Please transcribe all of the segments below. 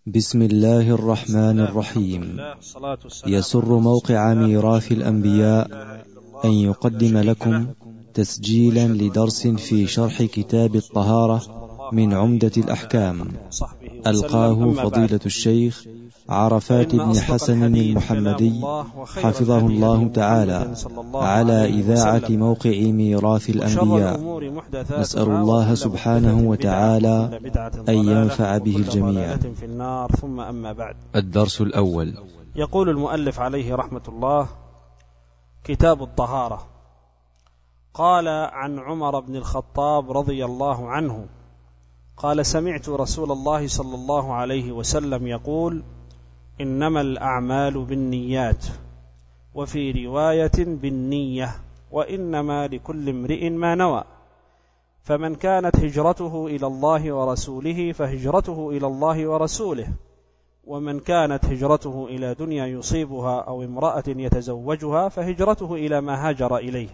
بسم الله الرحمن الرحيم. يسر موقع ميراث الأنبياء أن يقدم لكم تسجيلا لدرس في شرح كتاب الطهارة من عمدة الأحكام، ألقاه فضيلة الشيخ عرفات بن حسن المحمدي حفظه الله تعالى على إذاعة موقع ميراث الأنبياء. نسأل الله سبحانه وتعالى أن ينفع به الجميع. ثم أما بعد، الدرس الأول. يقول المؤلف عليه رحمة الله: كتاب الطهارة. قال عن عمر بن الخطاب رضي الله عنه قال: سمعت رسول الله صلى الله عليه وسلم يقول: إنما الأعمال بالنيات، وفي رواية بالنية، وإنما لكل امرئ ما نوى، فمن كانت هجرته إلى الله ورسوله فهجرته إلى الله ورسوله، ومن كانت هجرته إلى دنيا يصيبها أو امرأة يتزوجها فهجرته إلى ما هاجر إليه.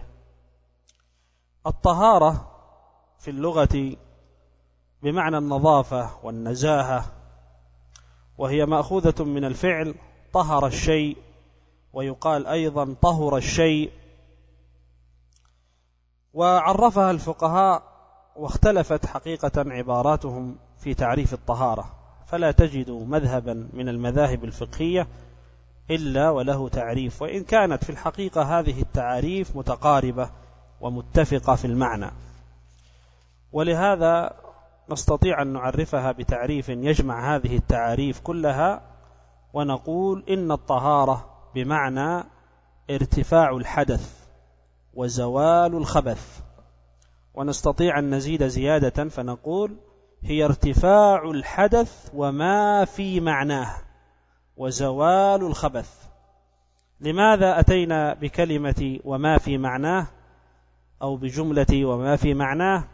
الطهارة في اللغة بمعنى النظافة والنزاهة، وهي مأخوذة من الفعل طهر الشيء، ويقال أيضا طهر الشيء. وعرفها الفقهاء واختلفت حقيقة عباراتهم في تعريف الطهارة، فلا تجد مذهبا من المذاهب الفقهية إلا وله تعريف، وإن كانت في الحقيقة هذه التعاريف متقاربة ومتفقة في المعنى، ولهذا نستطيع أن نعرفها بتعريف يجمع هذه التعاريف كلها، ونقول إن الطهارة بمعنى ارتفاع الحدث وزوال الخبث. ونستطيع أن نزيد زيادة فنقول هي ارتفاع الحدث وما في معناه وزوال الخبث. لماذا أتينا بكلمة وما في معناه أو بجملة وما في معناه؟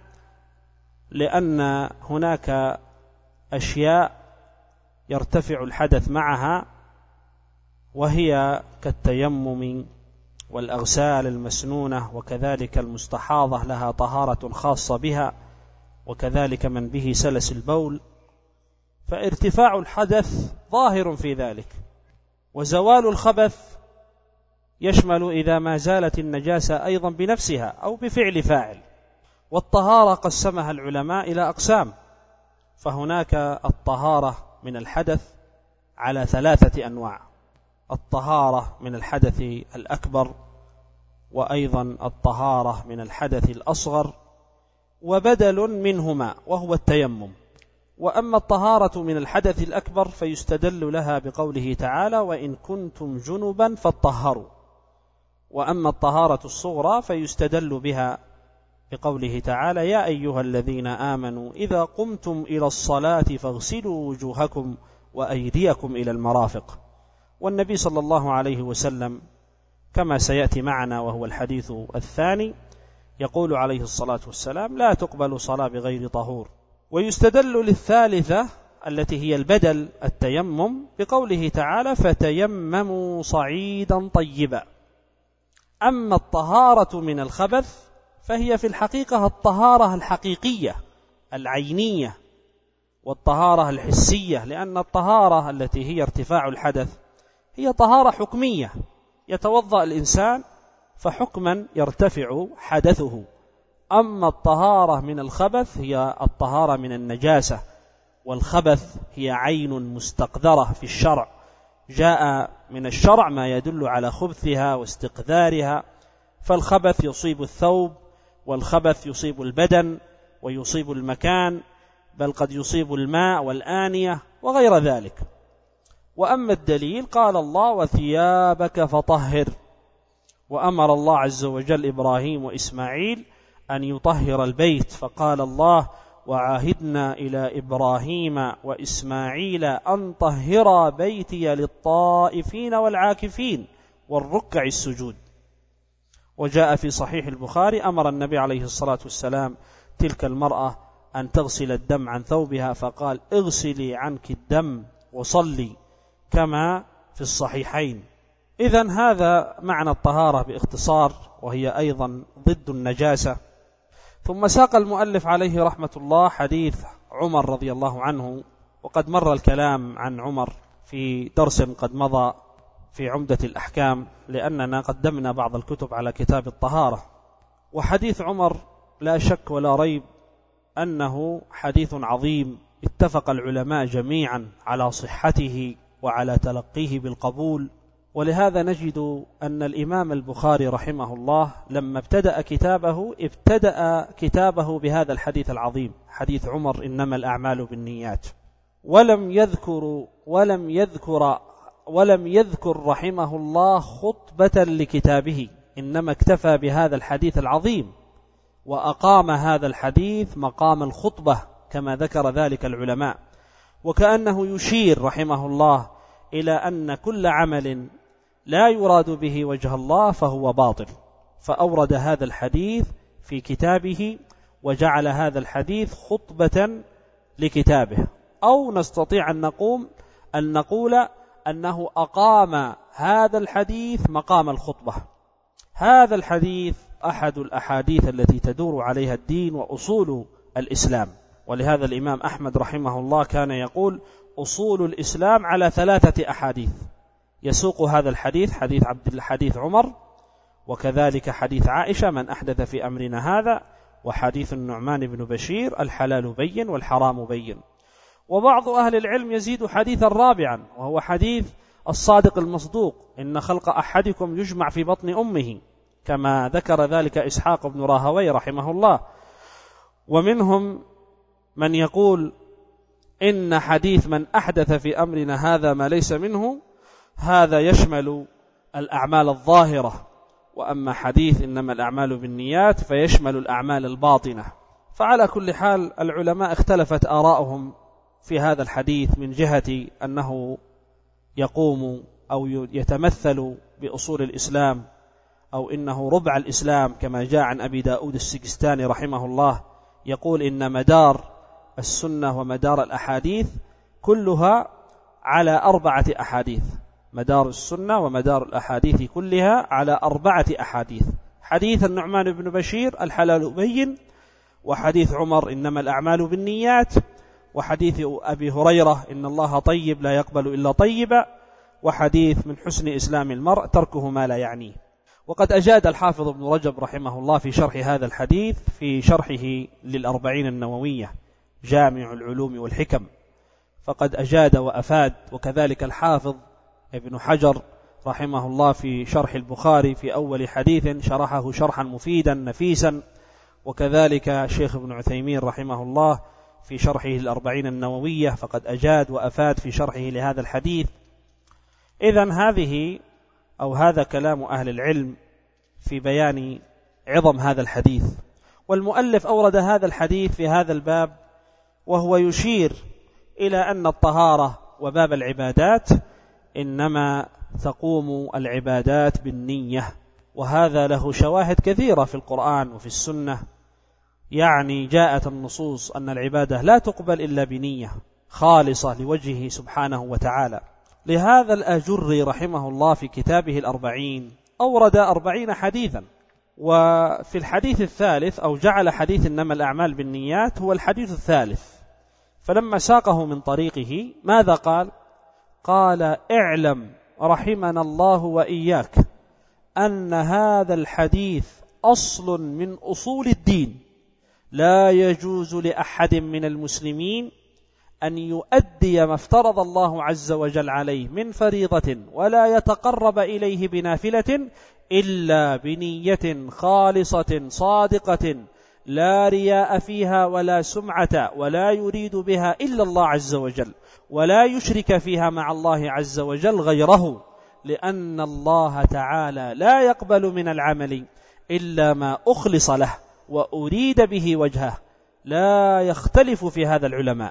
لأن هناك أشياء يرتفع الحدث معها، وهي كالتيمم والأغسال المسنونة، وكذلك المستحاضة لها طهارة خاصة بها، وكذلك من به سلس البول، فارتفاع الحدث ظاهر في ذلك، وزوال الخبث يشمل إذا ما زالت النجاسة أيضا بنفسها أو بفعل فاعل. والطهارة قسمها العلماء إلى أقسام، فهناك الطهارة من الحدث على 3 أنواع: الطهارة من الحدث الأكبر، وأيضا الطهارة من الحدث الأصغر، وبدل منهما وهو التيمم. وأما الطهارة من الحدث الأكبر فيستدل لها بقوله تعالى: وإن كنتم جنبا فاطهروا. وأما الطهارة الصغرى فيستدل بها بقوله تعالى: يا أيها الذين آمنوا إذا قمتم إلى الصلاة فاغسلوا وجوهكم وأيديكم إلى المرافق. والنبي صلى الله عليه وسلم كما سيأتي معنا وهو الحديث الثاني يقول عليه الصلاة والسلام: لا تقبل صلاة بغير طهور. ويستدل للثالثة التي هي البدل التيمم بقوله تعالى: فتيمموا صعيدا طيبا. أما الطهارة من الخبث فهي في الحقيقة الطهارة الحقيقية العينية والطهارة الحسية، لأن الطهارة التي هي ارتفاع الحدث هي طهارة حكمية، يتوضأ الإنسان فحكما يرتفع حدثه. أما الطهارة من الخبث هي الطهارة من النجاسة، والخبث هي عين مستقذرة في الشرع، جاء من الشرع ما يدل على خبثها واستقذارها. فالخبث يصيب الثوب، والخبث يصيب البدن ويصيب المكان، بل قد يصيب الماء والآنية وغير ذلك. وأما الدليل قال الله: وثيابك فطهر. وأمر الله عز وجل إبراهيم وإسماعيل أن يطهر البيت، فقال الله: وعاهدنا إلى إبراهيم وإسماعيل أن طهرا بيتي للطائفين والعاكفين والركع السجود. وجاء في صحيح البخاري أمر النبي عليه الصلاة والسلام تلك المرأة أن تغسل الدم عن ثوبها، فقال: اغسلي عنك الدم وصلي، كما في الصحيحين. إذن هذا معنى الطهارة باختصار، وهي أيضا ضد النجاسة. ثم ساق المؤلف عليه رحمة الله حديث عمر رضي الله عنه وقد مر الكلام عن عمر في درس قد مضى في عمدة الأحكام، لأننا قدمنا بعض الكتب على كتاب الطهارة. وحديث عمر لا شك ولا ريب أنه حديث عظيم، اتفق العلماء جميعا على صحته وعلى تلقيه بالقبول. ولهذا نجد أن الإمام البخاري رحمه الله لما ابتدأ كتابه بهذا الحديث العظيم، حديث عمر إنما الأعمال بالنيات، ولم يذكر رحمه الله خطبة لكتابه، إنما اكتفى بهذا الحديث العظيم وأقام هذا الحديث مقام الخطبة كما ذكر ذلك العلماء، وكأنه يشير رحمه الله إلى أن كل عمل لا يراد به وجه الله فهو باطل، فأورد هذا الحديث في كتابه وجعل هذا الحديث خطبة لكتابه. أو نستطيع أن نقول أنه أقام هذا الحديث مقام الخطبة. هذا الحديث أحد الأحاديث التي تدور عليها الدين وأصول الإسلام، ولهذا الإمام أحمد رحمه الله كان يقول أصول الإسلام على 3 أحاديث، يسوق هذا الحديث، حديث عمر، وكذلك حديث عائشة من أحدث في أمرنا هذا، وحديث النعمان بن بشير الحلال بين والحرام بين. وبعض أهل العلم يزيد حديثا رابعا، وهو حديث الصادق المصدوق إن خلق أحدكم يجمع في بطن أمه، كما ذكر ذلك إسحاق بن راهوي رحمه الله. ومنهم من يقول إن حديث من أحدث في أمرنا هذا ما ليس منه، هذا يشمل الأعمال الظاهرة، وأما حديث إنما الأعمال بالنيات فيشمل الأعمال الباطنة. فعلى كل حال العلماء اختلفت آراؤهم في هذا الحديث من جهة أنه يقوم أو يتمثل بأصول الإسلام، أو إنه ربع الإسلام كما جاء عن أبي داود السجستاني رحمه الله، يقول إن مدار السنة ومدار الأحاديث كلها على 4 أحاديث، مدار السنة ومدار الأحاديث كلها على 4 أحاديث: حديث النعمان بن بشير الحلال بين، وحديث عمر إنما الأعمال بالنيات، وحديث أبي هريرة إن الله طيب لا يقبل إلا طيبا، وحديث من حسن إسلام المرء تركه ما لا يعنيه. وقد أجاد الحافظ ابن رجب رحمه الله في شرح هذا الحديث في شرحه للأربعين النووية جامع العلوم والحكم، فقد أجاد وأفاد. وكذلك الحافظ ابن حجر رحمه الله في شرح البخاري في أول حديث شرحه شرحا مفيدا نفيسا، وكذلك شيخ ابن عثيمين رحمه الله في شرحه الأربعين النووية فقد أجاد وأفاد في شرحه لهذا الحديث. إذن هذا كلام أهل العلم في بيان عظم هذا الحديث. والمؤلف أورد هذا الحديث في هذا الباب وهو يشير إلى أن الطهارة وباب العبادات إنما تقوم العبادات بالنية، وهذا له شواهد كثيرة في القرآن وفي السنة، يعني جاءت النصوص أن العبادة لا تقبل إلا بنية خالصة لوجهه سبحانه وتعالى. لهذا الآجري رحمه الله في كتابه الأربعين أورد 40 حديثا، وفي الحديث الثالث أو جعل حديث إنما الأعمال بالنيات هو الحديث الثالث، فلما ساقه من طريقه ماذا قال؟ قال: اعلم رحمنا الله وإياك أن هذا الحديث أصل من أصول الدين، لا يجوز لأحد من المسلمين أن يؤدي ما افترض الله عز وجل عليه من فريضة ولا يتقرب إليه بنافلة إلا بنية خالصة صادقة لا رياء فيها ولا سمعة، ولا يريد بها إلا الله عز وجل، ولا يشرك فيها مع الله عز وجل غيره، لأن الله تعالى لا يقبل من العمل إلا ما أخلص له وأريد به وجهه. لا يختلف في هذا العلماء.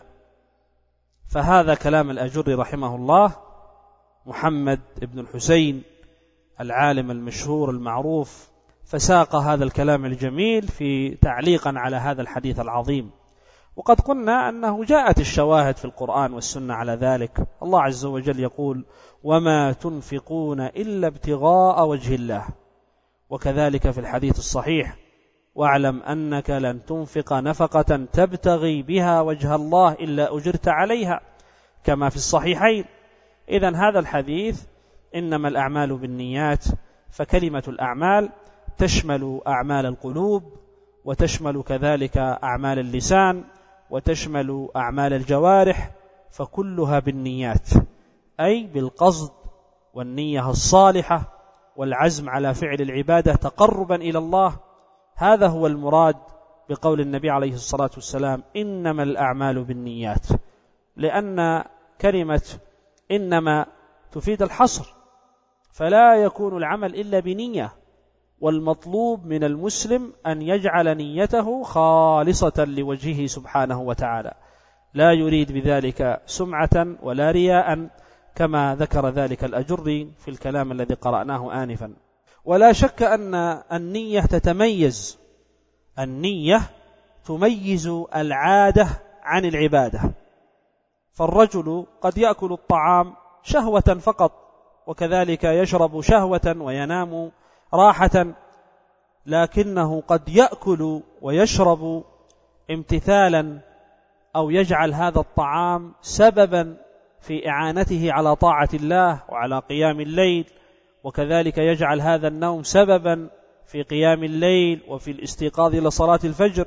فهذا كلام الأجري رحمه الله، محمد بن الحسين العالم المشهور المعروف، فساق هذا الكلام الجميل في تعليقا على هذا الحديث العظيم. وقد قلنا أنه جاءت الشواهد في القرآن والسنة على ذلك. الله عز وجل يقول: وما تنفقون إلا ابتغاء وجه الله. وكذلك في الحديث الصحيح: واعلم أنك لن تنفق نفقة تبتغي بها وجه الله إلا أجرت عليها. كما في الصحيحين. إذن هذا الحديث إنما الأعمال بالنيات، فكلمة الأعمال تشمل أعمال القلوب، وتشمل كذلك أعمال اللسان، وتشمل أعمال الجوارح، فكلها بالنيات، أي بالقصد والنية الصالحة والعزم على فعل العبادة تقربا إلى الله. هذا هو المراد بقول النبي عليه الصلاة والسلام إنما الأعمال بالنيات، لأن كلمة إنما تفيد الحصر، فلا يكون العمل إلا بنية، والمطلوب من المسلم أن يجعل نيته خالصة لوجهه سبحانه وتعالى، لا يريد بذلك سمعة ولا رياء، كما ذكر ذلك الأجري في الكلام الذي قرأناه آنفا. ولا شك أن النية تتميز، النية تميز العادة عن العبادة، فالرجل قد يأكل الطعام شهوة فقط، وكذلك يشرب شهوة وينام راحة، لكنه قد يأكل ويشرب امتثالا، أو يجعل هذا الطعام سببا في إعانته على طاعة الله وعلى قيام الليل، وكذلك يجعل هذا النوم سببا في قيام الليل وفي الاستيقاظ إلى صلاة الفجر،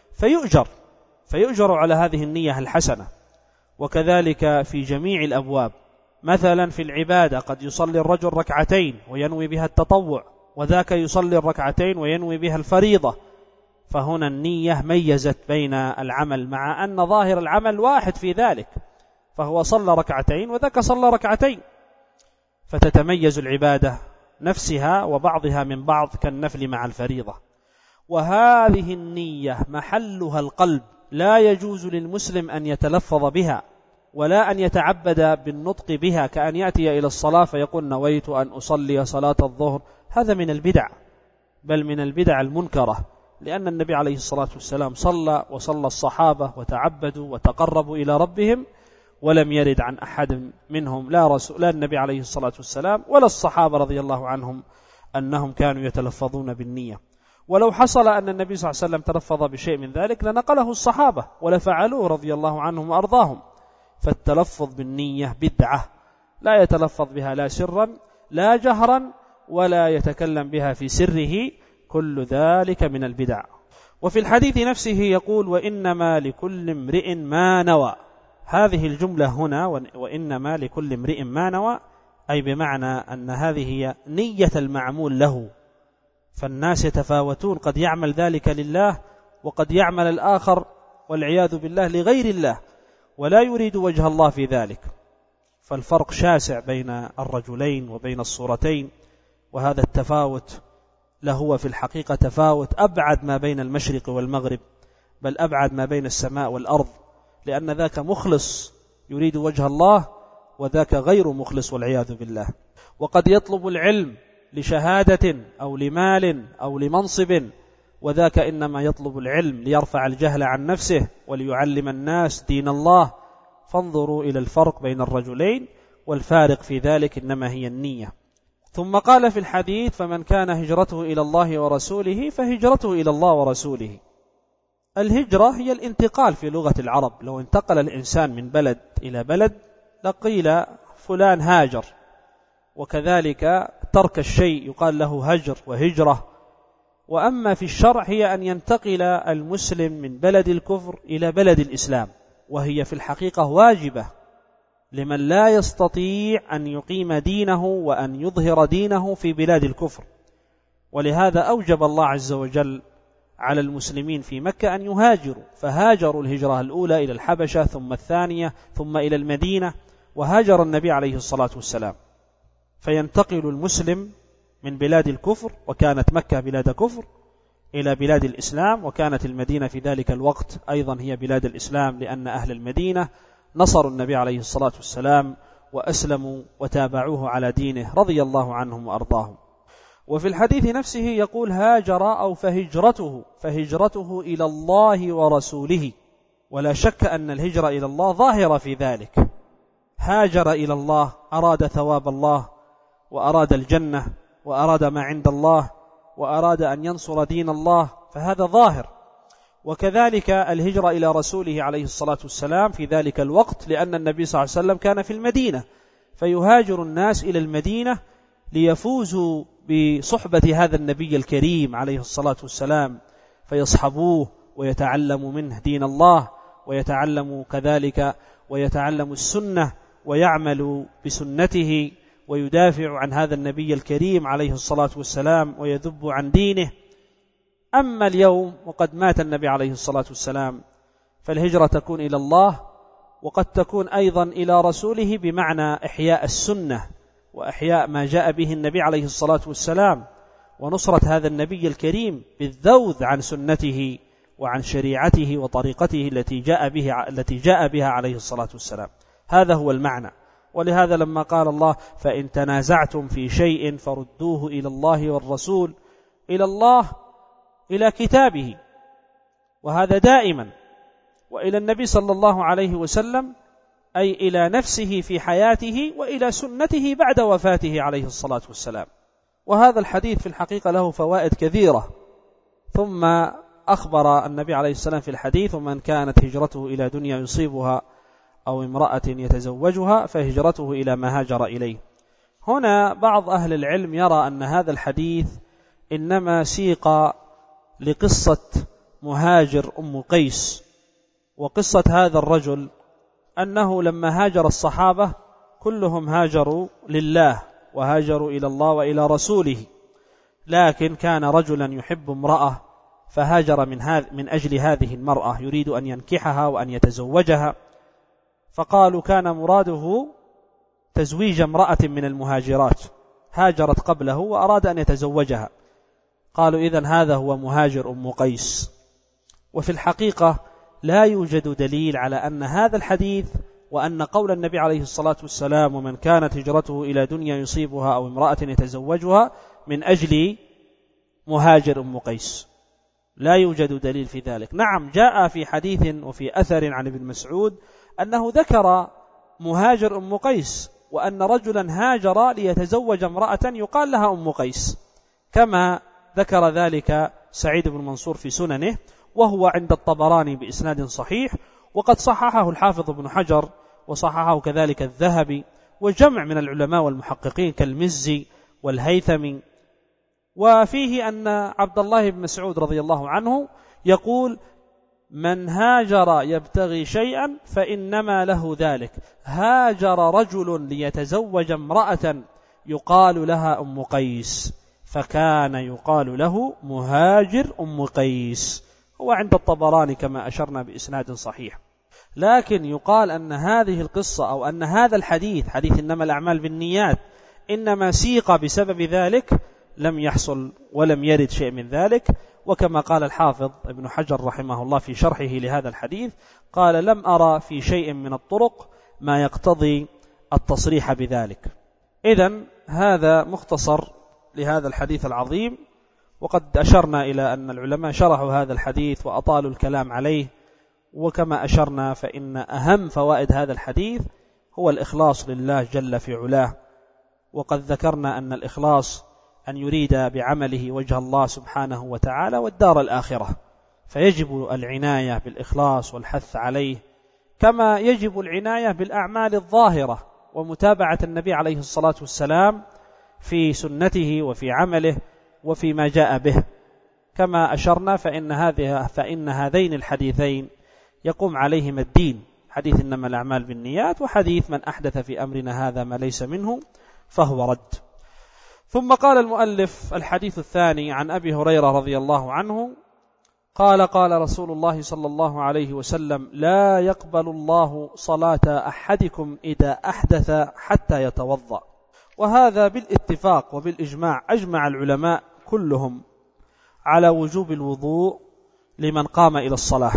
فيؤجر على هذه النية الحسنة. وكذلك في جميع الأبواب، مثلا في العبادة قد يصلي الرجل ركعتين وينوي بها التطوع، وذاك يصلي الركعتين وينوي بها الفريضة، فهنا النية ميزت بين العمل، مع أن ظاهر العمل واحد في ذلك، فهو صلى ركعتين وذاك صلى ركعتين، فتتميز العبادة نفسها وبعضها من بعض كالنفل مع الفريضة. وهذه النية محلها القلب، لا يجوز للمسلم أن يتلفظ بها ولا أن يتعبد بالنطق بها، كأن يأتي إلى الصلاة فيقول نويت أن أصلي صلاة الظهر، هذا من البدع، بل من البدع المنكرة، لأن النبي عليه الصلاة والسلام صلى وصلى الصحابة وتعبدوا وتقربوا إلى ربهم، ولم يرد عن أحد منهم لا النبي عليه الصلاة والسلام ولا الصحابة رضي الله عنهم أنهم كانوا يتلفظون بالنية. ولو حصل أن النبي صلى الله عليه وسلم تلفظ بشيء من ذلك لنقله الصحابة ولفعلوه رضي الله عنهم وأرضاهم. فالتلفظ بالنية بدعة، لا يتلفظ بها لا سرا لا جهرا، ولا يتكلم بها في سره، كل ذلك من البدع. وفي الحديث نفسه يقول وإنما لكل امرئ ما نوى. هذه الجملة هنا وإنما لكل امرئ ما نوى، أي بمعنى أن هذه هي نية المعمول له، فالناس يتفاوتون، قد يعمل ذلك لله وقد يعمل الآخر والعياذ بالله لغير الله، ولا يريد وجه الله في ذلك، فالفرق شاسع بين الرجلين وبين الصورتين، وهذا التفاوت لهو في الحقيقة تفاوت أبعد ما بين المشرق والمغرب، بل أبعد ما بين السماء والأرض، لأن ذاك مخلص يريد وجه الله وذاك غير مخلص والعياذ بالله. وقد يطلب العلم لشهادة أو لمال أو لمنصب، وذاك إنما يطلب العلم ليرفع الجهل عن نفسه وليعلم الناس دين الله. فانظروا إلى الفرق بين الرجلين، والفارق في ذلك إنما هي النية. ثم قال في الحديث فمن كان هجرته إلى الله ورسوله فهجرته إلى الله ورسوله. الهجرة هي الانتقال في لغة العرب، لو انتقل الإنسان من بلد إلى بلد لقيل فلان هاجر، وكذلك ترك الشيء يقال له هجر وهجرة. وأما في الشرع هي أن ينتقل المسلم من بلد الكفر إلى بلد الإسلام، وهي في الحقيقة واجبة لمن لا يستطيع أن يقيم دينه وأن يظهر دينه في بلاد الكفر. ولهذا أوجب الله عز وجل على المسلمين في مكة أن يهاجروا، فهاجروا الهجرة الأولى إلى الحبشة، ثم الثانية، ثم إلى المدينة، وهاجر النبي عليه الصلاة والسلام. فينتقل المسلم من بلاد الكفر، وكانت مكة بلاد كفر، إلى بلاد الإسلام، وكانت المدينة في ذلك الوقت أيضا هي بلاد الإسلام، لأن أهل المدينة نصروا النبي عليه الصلاة والسلام وأسلموا وتابعوه على دينه رضي الله عنهم وأرضاهم. وفي الحديث نفسه يقول هاجر أو فهجرته إلى الله ورسوله. ولا شك أن الهجرة إلى الله ظاهرة في ذلك، هاجر إلى الله، أراد ثواب الله وأراد الجنة وأراد ما عند الله وأراد أن ينصر دين الله، فهذا ظاهر. وكذلك الهجرة إلى رسوله عليه الصلاة والسلام في ذلك الوقت، لأن النبي صلى الله عليه وسلم كان في المدينة، فيهاجر الناس إلى المدينة ليفوزوا بصحبة هذا النبي الكريم عليه الصلاة والسلام، فيصحبوه ويتعلموا منه دين الله، ويتعلموا كذلك ويتعلموا السنة ويعملوا بسنته، ويدافع عن هذا النبي الكريم عليه الصلاة والسلام ويذب عن دينه. أما اليوم وقد مات النبي عليه الصلاة والسلام، فالهجرة تكون إلى الله، وقد تكون أيضا إلى رسوله بمعنى إحياء السنة وإحياء ما جاء به النبي عليه الصلاة والسلام، ونصرة هذا النبي الكريم بالذوذ عن سنته وعن شريعته وطريقته التي جاء بها عليه الصلاة والسلام. هذا هو المعنى. ولهذا لما قال الله: فإن تنازعتم في شيء فردوه إلى الله والرسول، إلى الله، إلى كتابه، وهذا دائما، وإلى النبي صلى الله عليه وسلم، أي إلى نفسه في حياته، وإلى سنته بعد وفاته عليه الصلاة والسلام. وهذا الحديث في الحقيقة له فوائد كثيرة. ثم أخبر النبي عليه السلام في الحديث: ومن كانت هجرته إلى دنيا يصيبها أو امرأة يتزوجها فهجرته إلى ما هاجر إليه. هنا بعض أهل العلم يرى أن هذا الحديث إنما سيق لقصة مهاجر أم قيس، وقصة هذا الرجل أنه لما هاجر الصحابة كلهم هاجروا لله وهاجروا إلى الله وإلى رسوله، لكن كان رجلا يحب امرأة فهاجر من أجل هذه المرأة، يريد أن ينكحها وأن يتزوجها، فقالوا كان مراده تزويج امرأة من المهاجرات هاجرت قبله وأراد أن يتزوجها، قالوا إذن هذا هو مهاجر أم قيس. وفي الحقيقة لا يوجد دليل على أن هذا الحديث وأن قول النبي عليه الصلاة والسلام: ومن كانت هجرته إلى دنيا يصيبها أو امرأة يتزوجها، من أجل مهاجر أم قيس، لا يوجد دليل في ذلك. نعم، جاء في حديث وفي أثر عن ابن مسعود أنه ذكر مهاجر أم قيس، وأن رجلا هاجر ليتزوج امرأة يقال لها أم قيس، كما ذكر ذلك سعيد بن منصور في سننه، وهو عند الطبراني بإسناد صحيح، وقد صححه الحافظ ابن حجر، وصححه كذلك الذهبي، وجمع من العلماء والمحققين كالمزي والهيثمي. وفيه أن عبد الله بن مسعود رضي الله عنه يقول: من هاجر يبتغي شيئا فإنما له ذلك. هاجر رجل ليتزوج امرأة يقال لها أم قيس، فكان يقال له مهاجر أم قيس. هو عند الطبراني كما أشرنا بإسناد صحيح. لكن يقال أن هذه القصة أو أن هذا الحديث، حديث إنما الأعمال بالنيات، إنما سيق بسبب ذلك، لم يحصل ولم يرد شيء من ذلك. وكما قال الحافظ ابن حجر رحمه الله في شرحه لهذا الحديث، قال: لم أرى في شيء من الطرق ما يقتضي التصريح بذلك. إذن هذا مختصر لهذا الحديث العظيم، وقد أشرنا إلى أن العلماء شرحوا هذا الحديث وأطالوا الكلام عليه. وكما أشرنا فإن أهم فوائد هذا الحديث هو الإخلاص لله جل في علاه، وقد ذكرنا أن الإخلاص أن يريد بعمله وجه الله سبحانه وتعالى والدار الآخرة، فيجب العناية بالإخلاص والحث عليه، كما يجب العناية بالأعمال الظاهرة ومتابعة النبي عليه الصلاة والسلام في سنته وفي عمله وفي ما جاء به. كما أشرنا فإن هذين الحديثين يقوم عليهما الدين، حديث إنما الأعمال بالنيات، وحديث من أحدث في أمرنا هذا ما ليس منه فهو رد. ثم قال المؤلف: الحديث الثاني عن أبي هريرة رضي الله عنه قال: قال رسول الله صلى الله عليه وسلم: لا يقبل الله صلاة أحدكم إذا أحدث حتى يتوضأ. وهذا بالاتفاق وبالإجماع، أجمع العلماء كلهم على وجوب الوضوء لمن قام إلى الصلاة،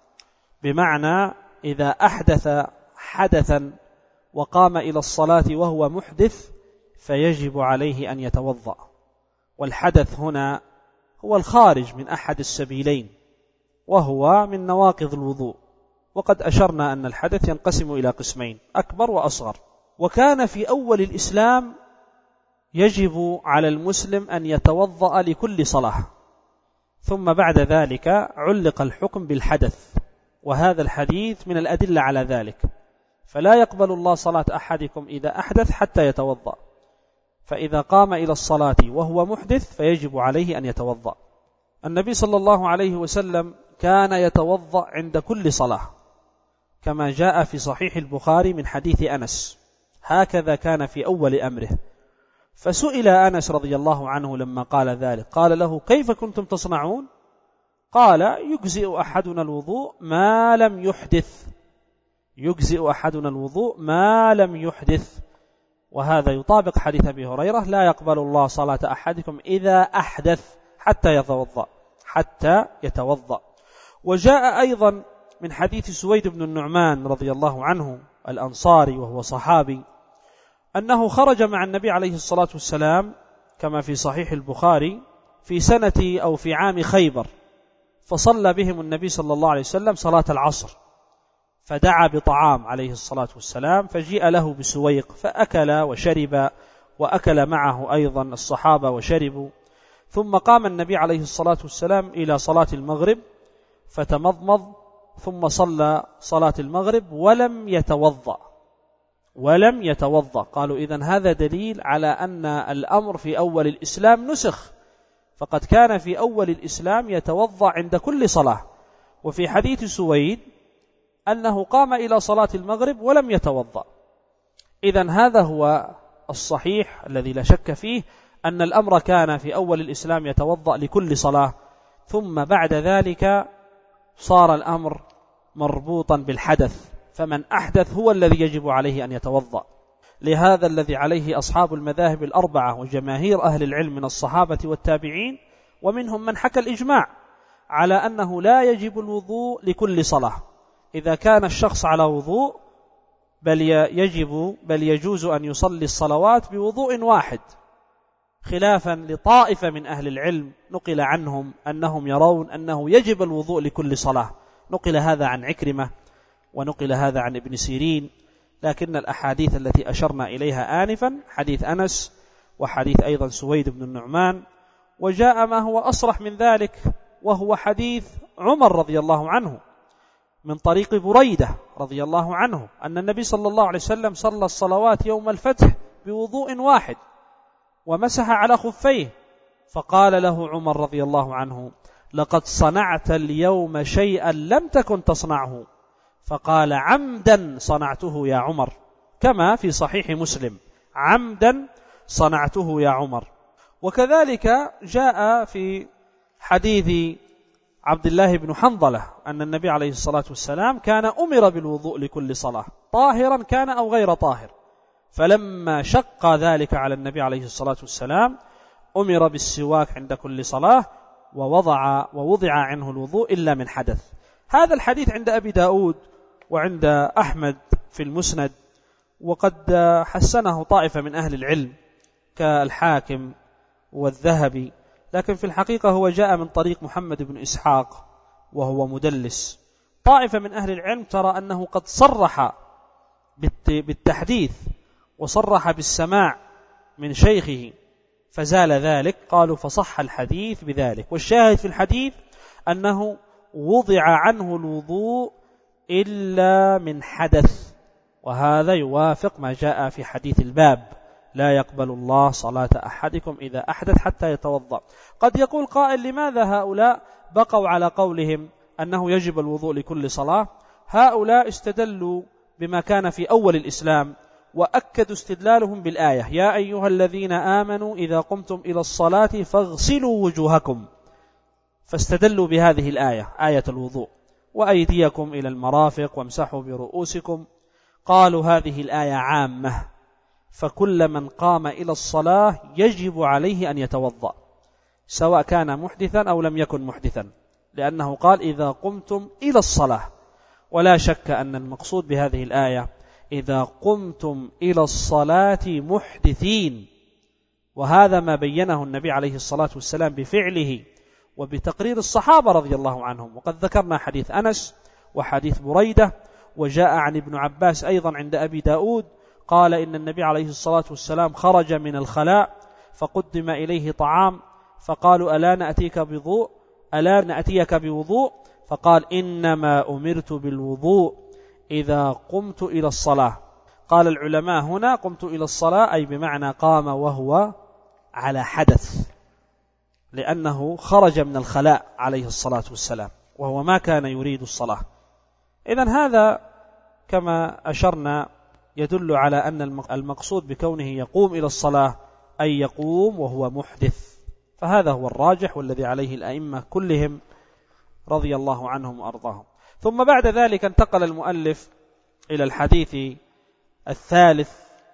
بمعنى إذا أحدث حدثا وقام إلى الصلاة وهو محدث فيجب عليه أن يتوضأ. والحدث هنا هو الخارج من أحد السبيلين، وهو من نواقض الوضوء. وقد أشرنا أن الحدث ينقسم إلى قسمين: أكبر وأصغر. وكان في أول الإسلام يجب على المسلم أن يتوضأ لكل صلاة، ثم بعد ذلك علق الحكم بالحدث، وهذا الحديث من الأدلة على ذلك. فلا يقبل الله صلاة أحدكم إذا أحدث حتى يتوضأ، فإذا قام إلى الصلاة وهو محدث فيجب عليه أن يتوضأ. النبي صلى الله عليه وسلم كان يتوضأ عند كل صلاة، كما جاء في صحيح البخاري من حديث أنس، هكذا كان في أول أمره. فسئل أنس رضي الله عنه لما قال ذلك، قال له: كيف كنتم تصنعون؟ قال: يجزئ أحدنا الوضوء ما لم يحدث، يجزئ أحدنا الوضوء ما لم يحدث. وهذا يطابق حديث أبي هريرة: لا يقبل الله صلاة أحدكم إذا أحدث حتى يتوضأ. وجاء أيضا من حديث سويد بن النعمان رضي الله عنه الأنصاري وهو صحابي، أنه خرج مع النبي عليه الصلاة والسلام كما في صحيح البخاري في سنة أو في عام خيبر، فصلى بهم النبي صلى الله عليه وسلم صلاة العصر، فدعا بطعام عليه الصلاة والسلام، فجيء له بسويق فأكل وشرب، وأكل معه أيضا الصحابة وشربوا. ثم قام النبي عليه الصلاة والسلام إلى صلاة المغرب فتمضمض، ثم صلى صلاة المغرب ولم يتوضأ. قالوا: إذن هذا دليل على أن الأمر في أول الإسلام نسخ، فقد كان في أول الإسلام يتوضأ عند كل صلاة. وفي حديث سويد أنه قام إلى صلاة المغرب ولم يتوضأ. إذن هذا هو الصحيح الذي لا شك فيه، أن الأمر كان في أول الإسلام يتوضأ لكل صلاة، ثم بعد ذلك صار الأمر مربوطا بالحدث، فمن أحدث هو الذي يجب عليه أن يتوضأ. لهذا الذي عليه أصحاب المذاهب الأربعة وجماهير أهل العلم من الصحابة والتابعين، ومنهم من حكى الإجماع على أنه لا يجب الوضوء لكل صلاة. إذا كان الشخص على وضوء بل يجوز أن يصلي الصلوات بوضوء واحد، خلافا لطائفة من أهل العلم نقل عنهم أنهم يرون أنه يجب الوضوء لكل صلاة. نقل هذا عن عكرمة ونقل هذا عن ابن سيرين، لكن الأحاديث التي أشرنا إليها آنفا حديث أنس وحديث أيضا سويد بن النعمان، وجاء ما هو أصرح من ذلك وهو حديث عمر رضي الله عنه من طريق بريدة رضي الله عنه أن النبي صلى الله عليه وسلم صلى الصلوات يوم الفتح بوضوء واحد ومسح على خفيه، فقال له عمر رضي الله عنه: لقد صنعت اليوم شيئا لم تكن تصنعه. فقال: عمدا صنعته يا عمر، كما في صحيح مسلم: عمدا صنعته يا عمر. وكذلك جاء في حديث عبد الله بن حنظلة أن النبي عليه الصلاة والسلام كان أمر بالوضوء لكل صلاة، طاهرا كان أو غير طاهر، فلما شق ذلك على النبي عليه الصلاة والسلام أمر بالسواك عند كل صلاة، ووضع عنه الوضوء إلا من حدث. هذا الحديث عند أبي داود وعند أحمد في المسند، وقد حسنه طائفة من أهل العلم كالحاكم والذهبي، لكن في الحقيقة هو جاء من طريق محمد بن إسحاق وهو مدلس. طائفة من أهل العلم ترى أنه قد صرح بالتحديث وصرح بالسماع من شيخه فزال ذلك، قالوا فصح الحديث بذلك. والشاهد في الحديث أنه وضع عنه الوضوء إلا من حدث، وهذا يوافق ما جاء في حديث الباب: لا يقبل الله صلاة أحدكم إذا أحدث حتى يتوضأ. قد يقول قائل: لماذا هؤلاء بقوا على قولهم أنه يجب الوضوء لكل صلاة؟ هؤلاء استدلوا بما كان في أول الإسلام، وأكدوا استدلالهم بالآية: يا أيها الذين آمنوا إذا قمتم إلى الصلاة فاغسلوا وجوهكم، فاستدلوا بهذه الآية، آية الوضوء: وأيديكم إلى المرافق وامسحوا برؤوسكم. قالوا هذه الآية عامة، فكل من قام إلى الصلاة يجب عليه أن يتوضأ، سواء كان محدثا أو لم يكن محدثا، لأنه قال: إذا قمتم إلى الصلاة. ولا شك أن المقصود بهذه الآية إذا قمتم إلى الصلاة محدثين، وهذا ما بينه النبي عليه الصلاة والسلام بفعله وبتقرير الصحابة رضي الله عنهم. وقد ذكرنا حديث أنس وحديث بريدة، وجاء عن ابن عباس أيضا عند أبي داود قال إن النبي عليه الصلاة والسلام خرج من الخلاء فقدم إليه طعام، فقالوا: ألا نأتيك بوضوء؟ ألا نأتيك بوضوء؟ فقال إنما أمرت بالوضوء إذا قمت إلى الصلاة. قال العلماء هنا قمت إلى الصلاة أي بمعنى قام وهو على حدث، لأنه خرج من الخلاء عليه الصلاة والسلام وهو ما كان يريد الصلاة. إذن هذا كما أشرنا يدل على أن المقصود بكونه يقوم إلى الصلاة أي يقوم وهو محدث، فهذا هو الراجح والذي عليه الأئمة كلهم رضي الله عنهم وأرضاهم. ثم بعد ذلك انتقل المؤلف إلى الحديث الثالث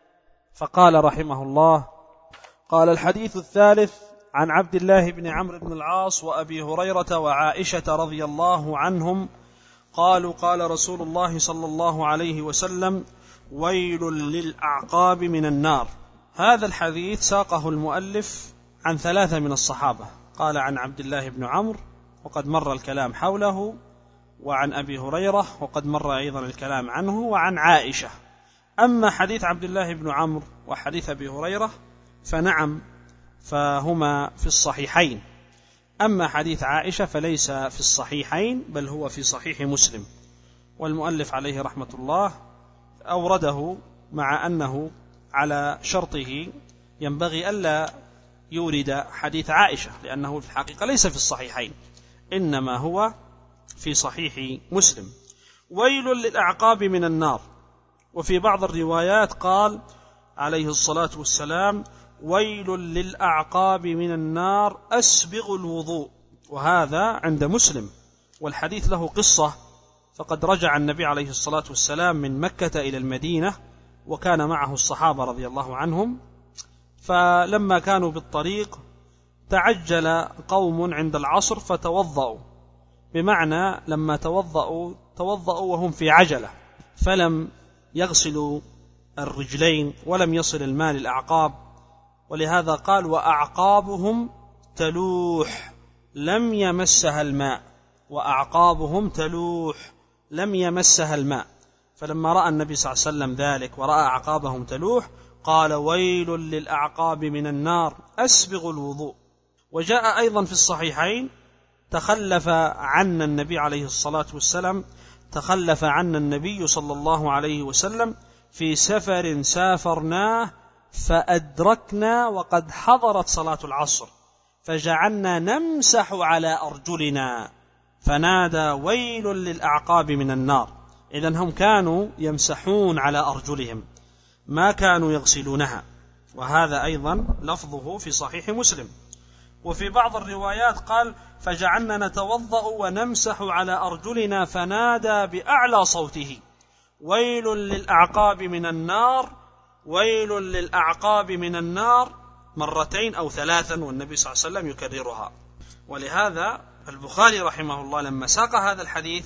فقال رحمه الله: قال الحديث الثالث عن عبد الله بن عمرو بن العاص وأبي هريرة وعائشة رضي الله عنهم قالوا: قال رسول الله صلى الله عليه وسلم: ويل للأعقاب من النار. هذا الحديث ساقه المؤلف عن 3 من الصحابة، قال عن عبد الله بن عمرو وقد مر الكلام حوله، وعن أبي هريرة وقد مر أيضا الكلام عنه، وعن عائشة. أما حديث عبد الله بن عمرو وحديث أبي هريرة فنعم فهما في الصحيحين، أما حديث عائشة فليس في الصحيحين بل هو في صحيح مسلم، والمؤلف عليه رحمة الله أورده مع أنه على شرطه ينبغي ألا يورد حديث عائشة لأنه في الحقيقة ليس في الصحيحين إنما هو في صحيح مسلم. ويل للأعقاب من النار. وفي بعض الروايات قال عليه الصلاة والسلام: ويل للأعقاب من النار أسبغ الوضوء. وهذا عند مسلم، والحديث له قصة، فقد رجع النبي عليه الصلاة والسلام من مكة إلى المدينة وكان معه الصحابة رضي الله عنهم، فلما كانوا بالطريق تعجل قوم عند العصر فتوضأوا، بمعنى لما توضأوا وهم في عجلة، فلم يغسلوا الرجلين ولم يصل الماء للأعقاب، ولهذا قال: وأعقابهم تلوح لم يمسها الماء، وأعقابهم تلوح لم يمسها الماء. فلما رأى النبي صلى الله عليه وسلم ذلك ورأى أعقابهم تلوح قال: ويل للأعقاب من النار أسبغ الوضوء. وجاء أيضا في الصحيحين: تخلف عنا النبي عليه الصلاة والسلام تخلف عنا النبي صلى الله عليه وسلم في سفر سافرناه فأدركنا وقد حضرت صلاة العصر فجعلنا نمسح على أرجلنا فنادى: ويل للأعقاب من النار. إذن هم كانوا يمسحون على أرجلهم ما كانوا يغسلونها، وهذا أيضا لفظه في صحيح مسلم. وفي بعض الروايات قال: فجعلنا نتوضأ ونمسح على أرجلنا فنادى بأعلى صوته: ويل للأعقاب من النار، ويل للأعقاب من النار، 2 أو 3، والنبي صلى الله عليه وسلم يكررها. ولهذا البخاري رحمه الله لما ساق هذا الحديث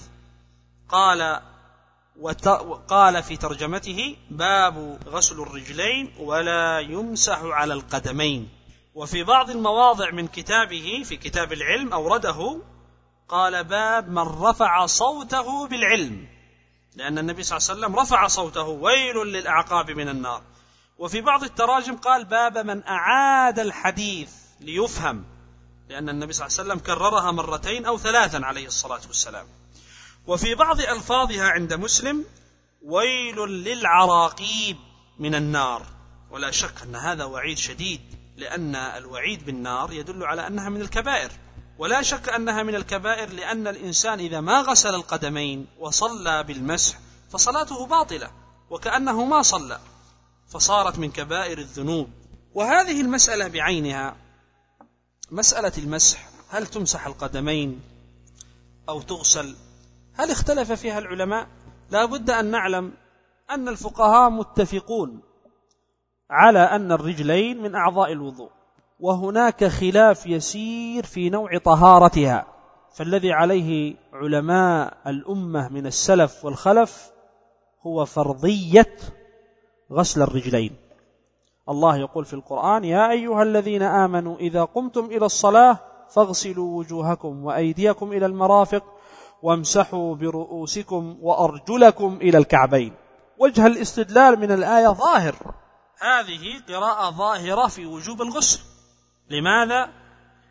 قال في ترجمته: باب غسل الرجلين ولا يمسح على القدمين. وفي بعض المواضع من كتابه في كتاب العلم أورده قال: باب من رفع صوته بالعلم، لأن النبي صلى الله عليه وسلم رفع صوته: ويل للأعقاب من النار. وفي بعض التراجم قال: باب من أعاد الحديث ليفهم، لأن النبي صلى الله عليه وسلم كررها 2 أو 3 عليه الصلاة والسلام. وفي بعض ألفاظها عند مسلم: ويل للعراقيب من النار. ولا شك أن هذا وعيد شديد، لأن الوعيد بالنار يدل على أنها من الكبائر، ولا شك أنها من الكبائر، لأن الإنسان إذا ما غسل القدمين وصلى بالمسح فصلاته باطلة وكأنه ما صلى، فصارت من كبائر الذنوب. وهذه المسألة بعينها، مسألة المسح، هل تمسح القدمين أو تغسل؟ هل اختلف فيها العلماء؟ لا بد أن نعلم أن الفقهاء متفقون على أن الرجلين من أعضاء الوضوء، وهناك خلاف يسير في نوع طهارتها، فالذي عليه علماء الأمة من السلف والخلف هو فرضية غسل الرجلين. الله يقول في القرآن: يا أيها الذين آمنوا إذا قمتم إلى الصلاة فاغسلوا وجوهكم وأيديكم إلى المرافق وامسحوا برؤوسكم وأرجلكم إلى الكعبين. وجه الاستدلال من الآية ظاهر، هذه قراءة ظاهرة في وجوب الغسل. لماذا؟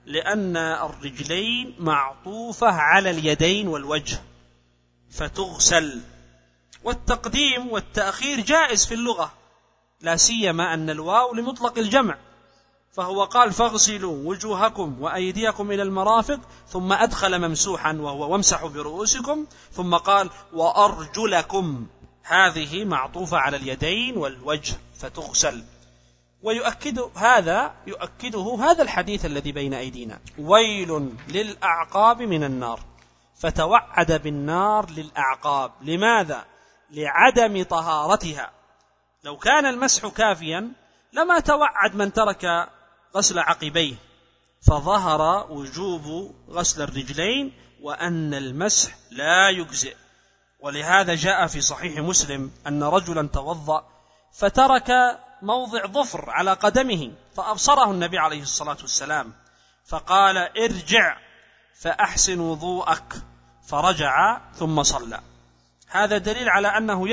لأن الرجلين معطوفة على اليدين والوجه فتغسل، والتقديم والتأخير جائز في اللغة، لا سيما أن الواو لمطلق الجمع، فهو قال فاغسلوا وجوهكم وأيديكم إلى المرافق، ثم أدخل ممسوحا وهو وامسحوا برؤوسكم، ثم قال وأرجلكم، هذه معطوفة على اليدين والوجه فتغسل. ويؤكده هذا الحديث الذي بين أيدينا: ويل للأعقاب من النار، فتوعد بالنار للأعقاب. لماذا؟ لعدم طهارتها. لو كان المسح كافيا لما توعد من ترك غسل عقبيه، فظهر وجوب غسل الرجلين وأن المسح لا يجزئ. ولهذا جاء في صحيح مسلم أن رجلا توضأ فترك موضع ظفر على قدمه، فأبصره النبي عليه الصلاة والسلام فقال ارجع فأحسن وضوءك، فرجع ثم صلى. هذا دليل على أنه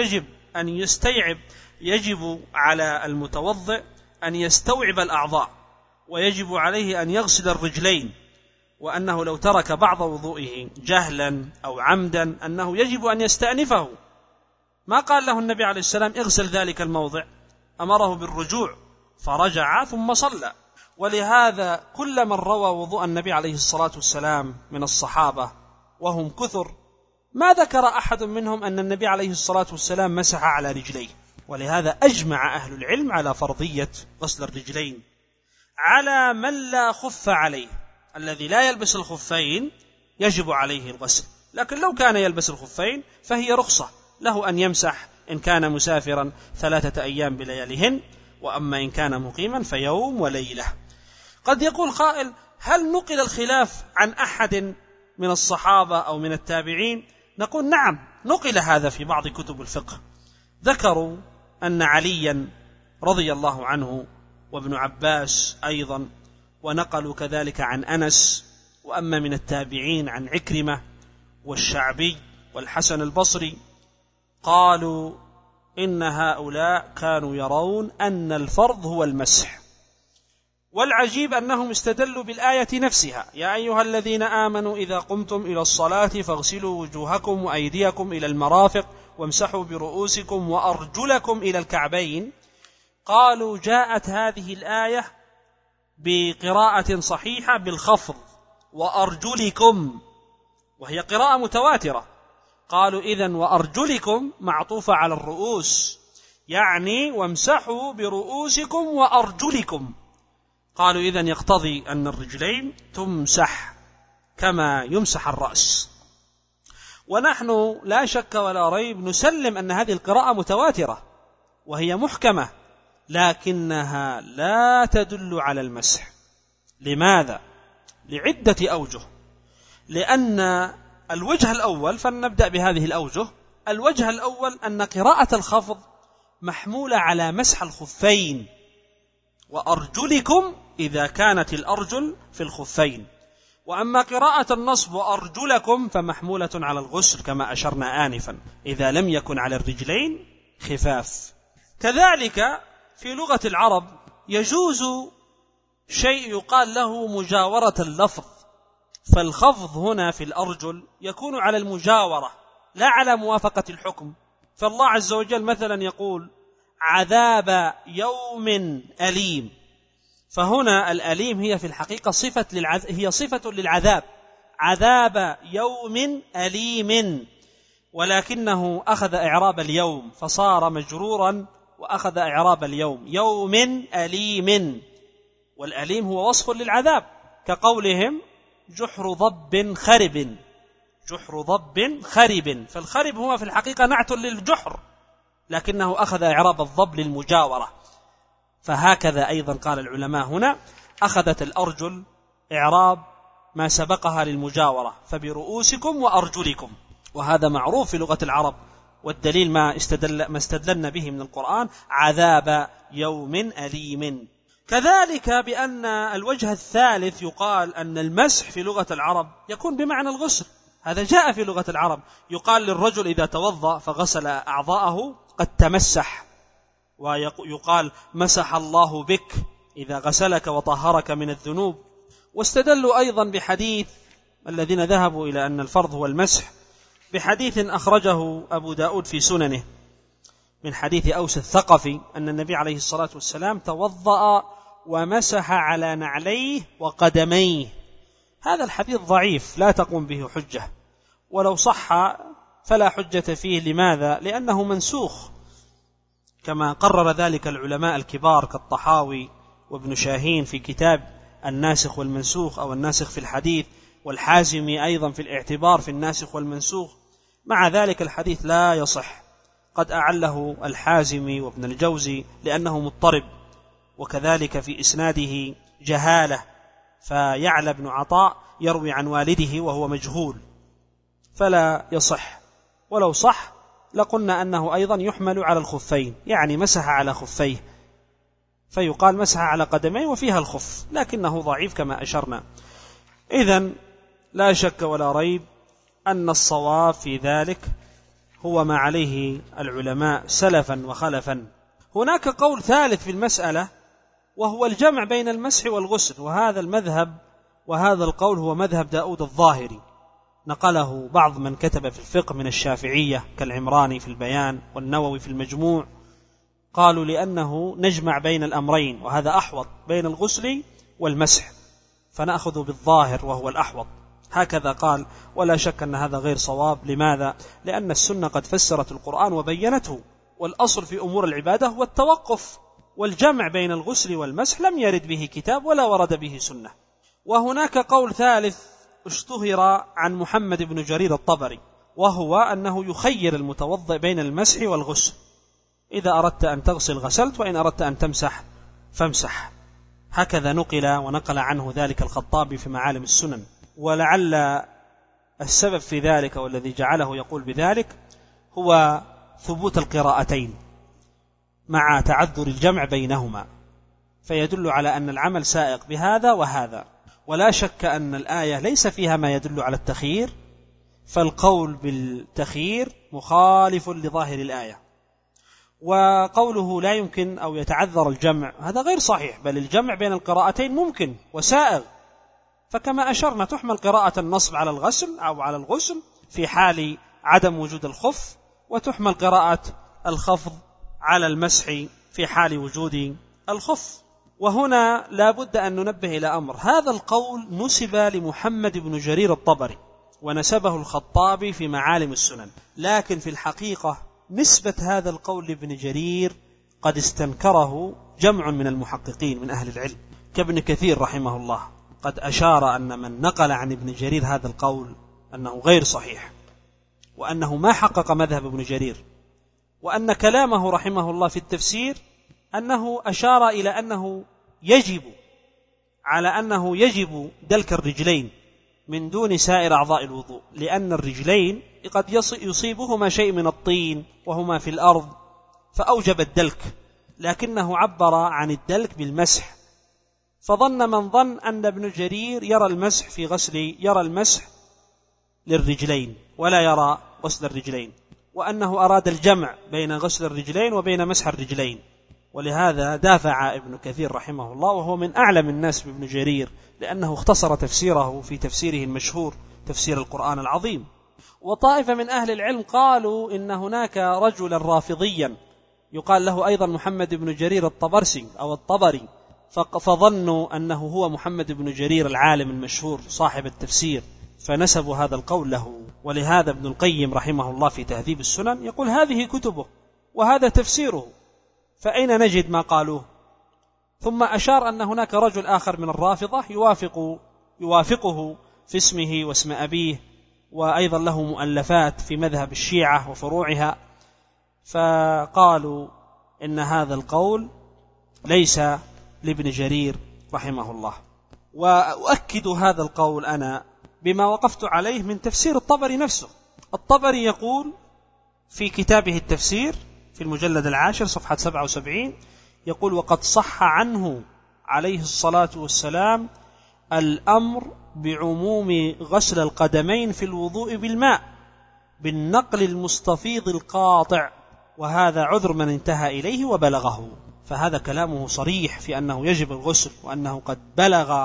يجب على المتوضئ أن يستوعب الأعضاء، ويجب عليه أن يغسل الرجلين، وأنه لو ترك بعض وضوئه جهلا أو عمدا أنه يجب أن يستأنفه. ما قال له النبي عليه السلام اغسل ذلك الموضع، أمره بالرجوع فرجع ثم صلى. ولهذا كل من روى وضوء النبي عليه الصلاة والسلام من الصحابة وهم كثر، ما ذكر أحد منهم أن النبي عليه الصلاة والسلام مسح على رجليه. ولهذا أجمع أهل العلم على فرضية غسل الرجلين على من لا خف عليه. الذي لا يلبس الخفين يجب عليه الغسل، لكن لو كان يلبس الخفين فهي رخصة له أن يمسح إن كان مسافرا 3 أيام بلياليهن، وأما إن كان مقيما فيوم وليلة. قد يقول قائل: هل نقل الخلاف عن أحد من الصحابة أو من التابعين؟ نقول نعم، نقل هذا في بعض كتب الفقه. ذكروا أن عليا رضي الله عنه وابن عباس أيضا، ونقلوا كذلك عن أنس. وأما من التابعين عن عكرمة والشعبي والحسن البصري قالوا إن هؤلاء كانوا يرون أن الفرض هو المسح. والعجيب أنهم استدلوا بالآية نفسها: يا أيها الذين آمنوا إذا قمتم إلى الصلاة فاغسلوا وجوهكم وأيديكم إلى المرافق وامسحوا برؤوسكم وأرجلكم إلى الكعبين. قالوا جاءت هذه الآية بقراءة صحيحة بالخفض وأرجلكم، وهي قراءة متواترة. قالوا إذن وأرجلكم معطوفة على الرؤوس، يعني وامسحوا برؤوسكم وأرجلكم. قالوا إذن يقتضي أن الرجلين تمسح كما يمسح الرأس. ونحن لا شك ولا ريب نسلم أن هذه القراءة متواترة وهي محكمة، لكنها لا تدل على المسح. لماذا؟ لعدة أوجه. لأن الوجه الأول، فلنبدأ بهذه الأوجه. الوجه الأول أن قراءة الخفض محمولة على مسح الخفين، وأرجلكم إذا كانت الأرجل في الخفين. وأما قراءة النصب وأرجلكم فمحمولة على الغسل كما أشرنا آنفا، إذا لم يكن على الرجلين خفاف. كذلك في لغة العرب يجوز شيء يقال له مجاورة اللفظ، فالخفض هنا في الأرجل يكون على المجاورة لا على موافقة الحكم. فالله عز وجل مثلا يقول عذاب يوم أليم، فهنا الأليم هي في الحقيقة صفة للعذاب، عذاب يوم أليم، ولكنه أخذ إعراب اليوم فصار مجرورا وأخذ إعراب اليوم، يوم أليم. والأليم هو وصف للعذاب، كقولهم جحر ضب خرب، جحر ضب خرب، فالخرب هو في الحقيقة نعت للجحر، لكنه أخذ إعراب الضب للمجاورة. فهكذا أيضا قال العلماء هنا أخذت الأرجل إعراب ما سبقها للمجاورة، فبرؤوسكم وأرجلكم، وهذا معروف في لغة العرب، والدليل ما استدلنا به من القرآن عذاب يوم أليم. كذلك بأن الوجه الثالث يقال أن المسح في لغة العرب يكون بمعنى الغسل، هذا جاء في لغة العرب، يقال للرجل إذا توضأ فغسل أعضاءه قد تمسح، ويقال مسح الله بك إذا غسلك وطهرك من الذنوب. واستدلوا أيضا بحديث الذين ذهبوا إلى أن الفرض هو المسح بحديث أخرجه أبو داود في سننه من حديث أوس الثقفي أن النبي عليه الصلاة والسلام توضأ ومسح على نعليه وقدميه. هذا الحديث ضعيف لا تقوم به حجة، ولو صح فلا حجة فيه. لماذا؟ لأنه منسوخ كما قرر ذلك العلماء الكبار كالطحاوي وابن شاهين في كتاب الناسخ والمنسوخ أو الناسخ في الحديث، والحازمي أيضا في الاعتبار في الناسخ والمنسوخ. مع ذلك الحديث لا يصح، قد أعله الحازمي وابن الجوزي لأنه مضطرب، وكذلك في إسناده جهالة، فيعلى بن عطاء يروي عن والده وهو مجهول فلا يصح. ولو صح لقلنا أنه أيضا يحمل على الخفين، يعني مسح على خفيه فيقال مسح على قدميه وفيها الخف، لكنه ضعيف كما أشرنا. إذن لا شك ولا ريب أن الصواب في ذلك هو ما عليه العلماء سلفا وخلفا. هناك قول ثالث في المسألة وهو الجمع بين المسح والغسل، وهذا المذهب وهذا القول هو مذهب داود الظاهري، نقله بعض من كتب في الفقه من الشافعية كالعمراني في البيان والنووي في المجموع، قالوا لأنه نجمع بين الأمرين وهذا أحوط بين الغسل والمسح، فنأخذ بالظاهر وهو الأحوط، هكذا قال. ولا شك أن هذا غير صواب. لماذا؟ لأن السنة قد فسرت القرآن وبينته، والأصل في أمور العبادة هو التوقف، والجمع بين الغسل والمسح لم يرد به كتاب ولا ورد به سنة. وهناك قول ثالث اشتهر عن محمد بن جرير الطبري، وهو أنه يخير المتوضئ بين المسح والغسل، إذا أردت أن تغسل غسلت، وإن أردت أن تمسح فامسح. هكذا ونقل عنه ذلك الخطابي في معالم السنن. ولعل السبب في ذلك والذي جعله يقول بذلك هو ثبوت القراءتين مع تعذر الجمع بينهما، فيدل على أن العمل سائق بهذا وهذا. ولا شك أن الآية ليس فيها ما يدل على التخيير، فالقول بالتخيير مخالف لظاهر الآية. وقوله لا يمكن أو يتعذر الجمع هذا غير صحيح، بل الجمع بين القراءتين ممكن وسائغ. فكما أشرنا تحمل قراءة النصب على الغسل أو على الغسل في حال عدم وجود الخف، وتحمل قراءة الخفض على المسح في حال وجود الخف. وهنا لا بد أن ننبه إلى أمر، هذا القول نسب لمحمد بن جرير الطبري ونسبه الخطابي في معالم السنن، لكن في الحقيقة نسبة هذا القول لابن جرير قد استنكره جمع من المحققين من أهل العلم كابن كثير رحمه الله، قد أشار أن من نقل عن ابن جرير هذا القول أنه غير صحيح، وأنه ما حقق مذهب ابن جرير، وأن كلامه رحمه الله في التفسير أنه أشار إلى أنه يجب دلك الرجلين من دون سائر أعضاء الوضوء، لأن الرجلين قد يصيبهما شيء من الطين وهما في الأرض فأوجب الدلك، لكنه عبر عن الدلك بالمسح، فظن من ظن أن ابن جرير يرى المسح للرجلين ولا يرى غسل الرجلين، وأنه أراد الجمع بين غسل الرجلين وبين مسح الرجلين. ولهذا دافع ابن كثير رحمه الله، وهو من أعلم الناس بابن جرير، لأنه اختصر تفسيره في تفسيره المشهور تفسير القرآن العظيم. وطائفة من أهل العلم قالوا إن هناك رجلا رافضيا يقال له أيضا محمد بن جرير الطبرسي أو الطبري، فظنوا أنه هو محمد بن جرير العالم المشهور صاحب التفسير، فنسبوا هذا القول له. ولهذا ابن القيم رحمه الله في تهذيب السنن يقول هذه كتبه وهذا تفسيره، فأين نجد ما قالوه؟ ثم أشار أن هناك رجل آخر من الرافضة يوافقه في اسمه واسم أبيه، وأيضا له مؤلفات في مذهب الشيعة وفروعها، فقالوا إن هذا القول ليس لابن جرير رحمه الله. وأؤكد هذا القول أنا بما وقفت عليه من تفسير الطبري نفسه. الطبري يقول في كتابه التفسير في المجلد 10 صفحة 77، يقول وقد صح عنه عليه الصلاة والسلام الأمر بعموم غسل القدمين في الوضوء بالماء بالنقل المستفيض القاطع، وهذا عذر من انتهى إليه وبلغه. فهذا كلامه صريح في أنه يجب الغسل، وأنه قد بلغ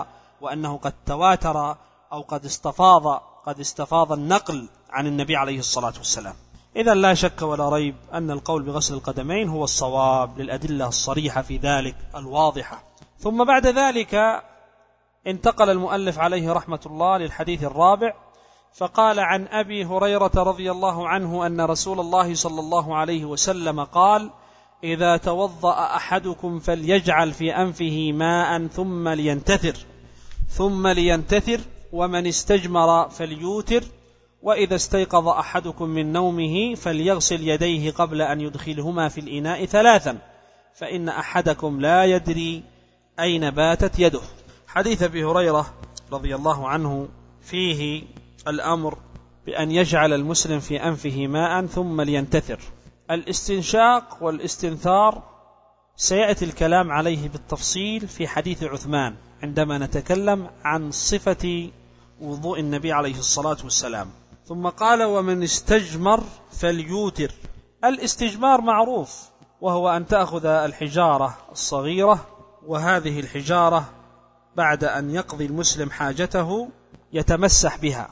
وأنه قد تواتر أو قد استفاض النقل عن النبي عليه الصلاة والسلام. إذن لا شك ولا ريب أن القول بغسل القدمين هو الصواب للأدلة الصريحة في ذلك الواضحة. ثم بعد ذلك انتقل المؤلف عليه رحمة الله للحديث الرابع، فقال عن أبي هريرة رضي الله عنه أن رسول الله صلى الله عليه وسلم قال: إذا توضأ أحدكم فليجعل في أنفه ماء ثم لينتثر ومن استجمر فليوتر، وإذا استيقظ أحدكم من نومه فليغسل يديه قبل أن يدخلهما في الإناء 3 فإن أحدكم لا يدري أين باتت يده. حديث أبي هريرة رضي الله عنه فيه الأمر بأن يجعل المسلم في أنفه ماء ثم لينتثر. الاستنشاق والاستنثار سيأتي الكلام عليه بالتفصيل في حديث عثمان عندما نتكلم عن صفة وضوء النبي عليه الصلاة والسلام. ثم قال: ومن استجمر فليوتر. الاستجمار معروف، وهو أن تأخذ الحجارة الصغيرة، وهذه الحجارة بعد أن يقضي المسلم حاجته يتمسح بها.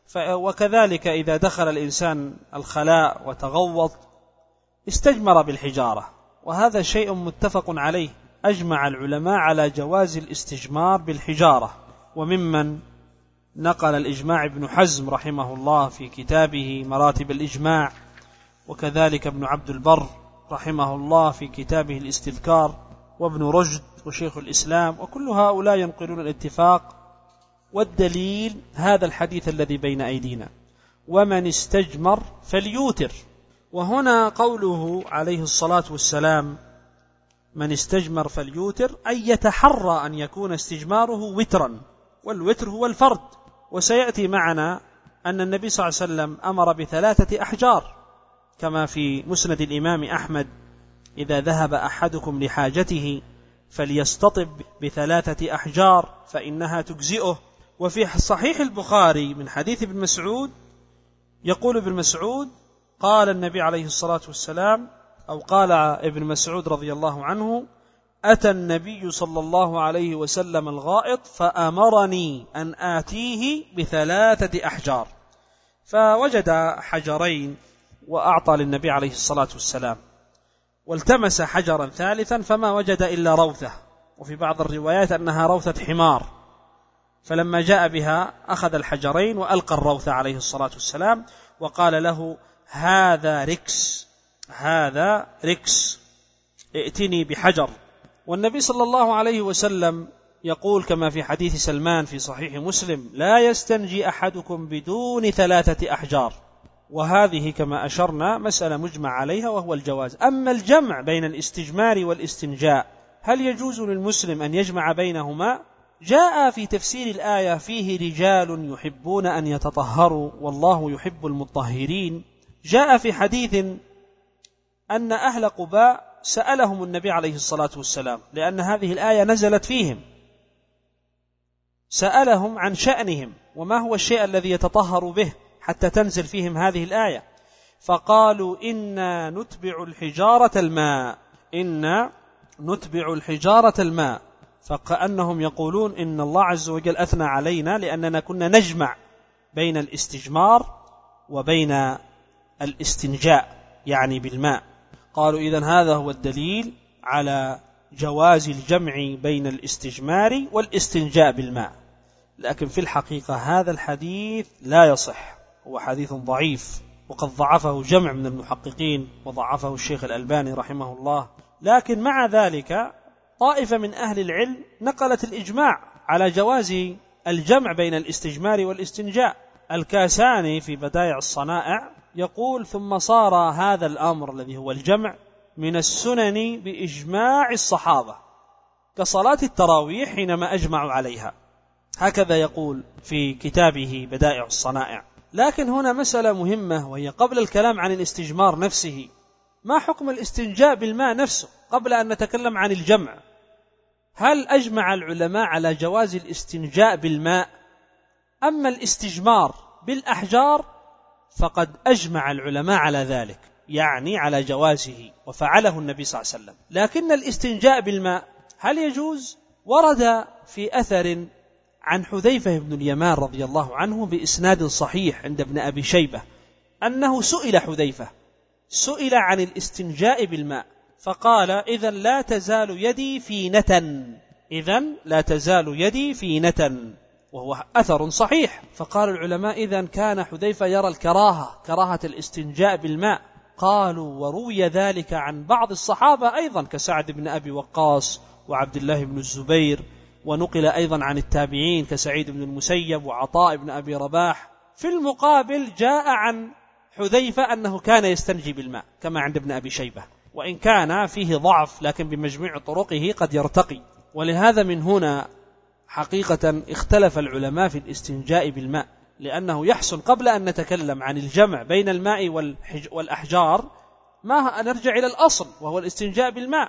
وكذلك إذا دخل الإنسان الخلاء وتغوط استجمر بالحجارة، وهذا شيء متفق عليه. أجمع العلماء على جواز الاستجمار بالحجارة، وممن نقل الإجماع ابن حزم رحمه الله في كتابه مراتب الإجماع، وكذلك ابن عبد البر رحمه الله في كتابه الاستذكار، وابن رشد وشيخ الإسلام، وكل هؤلاء ينقلون الاتفاق. والدليل هذا الحديث الذي بين أيدينا: ومن استجمر فليوتر. وهنا قوله عليه الصلاة والسلام من استجمر فليوتر، أي يتحرى أن يكون استجماره وترا، والوتر هو الفرد. وسيأتي معنا أن النبي صلى الله عليه وسلم أمر ب3 أحجار كما في مسند الإمام أحمد: إذا ذهب أحدكم لحاجته فليستطب ب3 أحجار فإنها تجزئه. وفي صحيح البخاري من حديث ابن مسعود يقول ابن مسعود: قال النبي عليه الصلاة والسلام، أو قال ابن مسعود رضي الله عنه: أتى النبي صلى الله عليه وسلم الغائط فأمرني أن آتيه ب3 أحجار، فوجد حجرين وأعطى للنبي عليه الصلاة والسلام، والتمس حجرا ثالثا فما وجد إلا روثة، وفي بعض الروايات أنها روثة حمار، فلما جاء بها أخذ الحجرين وألقى الروثة عليه الصلاة والسلام وقال له: هذا ركس ائتني بحجر. والنبي صلى الله عليه وسلم يقول كما في حديث سلمان في صحيح مسلم: لا يستنجي أحدكم بدون 3 أحجار. وهذه كما أشرنا مسألة مجمع عليها وهو الجواز. أما الجمع بين الاستجمار والاستنجاء، هل يجوز للمسلم أن يجمع بينهما؟ جاء في تفسير الآية: فيه رجال يحبون أن يتطهروا والله يحب المطهرين. جاء في حديث أن أهل قباء سألهم النبي عليه الصلاة والسلام، لأن هذه الآية نزلت فيهم، سألهم عن شأنهم وما هو الشيء الذي يتطهر به حتى تنزل فيهم هذه الآية، فقالوا: إنا نتبع الحجارة الماء، فكأنهم يقولون إن الله عز وجل أثنى علينا لأننا كنا نجمع بين الاستجمار وبين الاستنجاء يعني بالماء. قالوا: إذن هذا هو الدليل على جواز الجمع بين الاستجمار والاستنجاء بالماء. لكن في الحقيقة هذا الحديث لا يصح، هو حديث ضعيف، وقد ضعفه جمع من المحققين وضعفه الشيخ الألباني رحمه الله. لكن مع ذلك طائفة من أهل العلم نقلت الإجماع على جواز الجمع بين الاستجمار والاستنجاء. الكاساني في بدائع الصنائع يقول: ثم صار هذا الأمر الذي هو الجمع من السنن بإجماع الصحابة كصلاة التراويح حينما أجمعوا عليها، هكذا يقول في كتابه بدائع الصنائع. لكن هنا مسألة مهمة، وهي قبل الكلام عن الاستجمار نفسه، ما حكم الاستنجاء بالماء نفسه قبل أن نتكلم عن الجمع؟ هل أجمع العلماء على جواز الاستنجاء بالماء؟ أما الاستجمار بالأحجار فقد أجمع العلماء على ذلك، يعني على جوازه، وفعله النبي صلى الله عليه وسلم. لكن الاستنجاء بالماء هل يجوز؟ ورد في أثر عن حذيفة بن اليمان رضي الله عنه بإسناد صحيح عند ابن أبي شيبة أنه سئل حذيفة عن الاستنجاء بالماء فقال: إذن لا تزال يدي في نتن، وهو أثر صحيح. فقال العلماء: إذن كان حذيفة يرى كراهة الاستنجاء بالماء. قالوا: وروي ذلك عن بعض الصحابة أيضا كسعد بن أبي وقاص وعبد الله بن الزبير، ونقل أيضا عن التابعين كسعيد بن المسيب وعطاء بن أبي رباح. في المقابل جاء عن حذيفة أنه كان يستنجي بالماء كما عند ابن أبي شيبة، وإن كان فيه ضعف لكن بمجموع طرقه قد يرتقي. ولهذا من هنا حقيقة اختلف العلماء في الاستنجاء بالماء، لأنه يحسن قبل أن نتكلم عن الجمع بين الماء والأحجار ما نرجع إلى الأصل وهو الاستنجاء بالماء.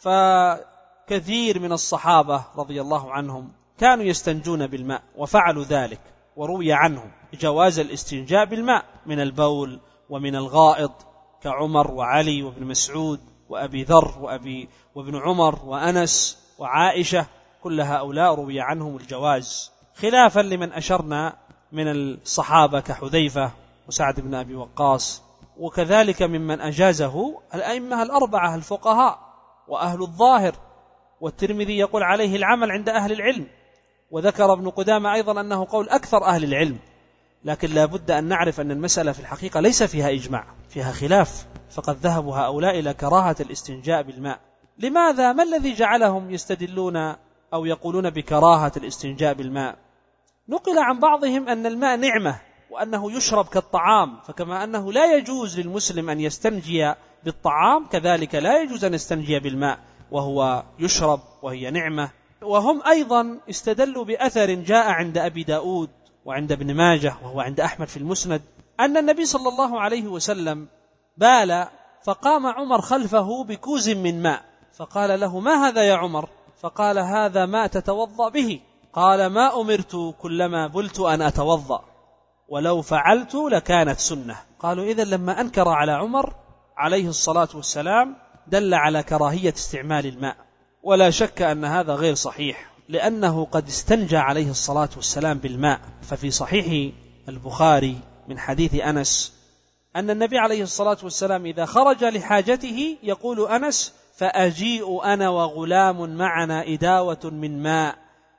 فكثير من الصحابة رضي الله عنهم كانوا يستنجون بالماء وفعلوا ذلك، وروي عنهم جواز الاستنجاء بالماء من البول ومن الغائط كعمر وعلي وابن مسعود وأبي ذر وابن عمر وأنس وعائشة، كل هؤلاء روي عنهم الجواز، خلافا لمن أشرنا من الصحابة كحذيفة وسعد بن أبي وقاص. وكذلك ممن أجازه الأئمة الأربعة الفقهاء وأهل الظاهر، والترمذي يقول عليه العمل عند أهل العلم، وذكر ابن قدامة أيضا أنه قول أكثر أهل العلم. لكن لا بد أن نعرف أن المسألة في الحقيقة ليس فيها إجماع، فيها خلاف، فقد ذهبوا هؤلاء إلى كراهة الاستنجاء بالماء. لماذا؟ ما الذي جعلهم يستدلون أو يقولون بكراهة الاستنجاء بالماء؟ نقل عن بعضهم أن الماء نعمة وأنه يشرب كالطعام، فكما أنه لا يجوز للمسلم أن يستنجي بالطعام كذلك لا يجوز أن يستنجي بالماء وهو يشرب وهي نعمة. وهم أيضا استدلوا بأثر جاء عند أبي داود وعند ابن ماجه وهو عند أحمد في المسند أن النبي صلى الله عليه وسلم بال فقام عمر خلفه بكوز من ماء، فقال له: ما هذا يا عمر؟ فقال: هذا ماء تتوضأ به. قال: ما أمرت كلما بلت أن أتوضأ، ولو فعلت لكانت سنة. قالوا: إذن لما أنكر على عمر عليه الصلاة والسلام دل على كراهية استعمال الماء. ولا شك أن هذا غير صحيح، لأنه قد استنجى عليه الصلاة والسلام بالماء. ففي صحيح البخاري من حديث أنس أن النبي عليه الصلاة والسلام إذا خرج لحاجته يقول أنس: فأجيء أنا وغلام معنا إداوة من ماء،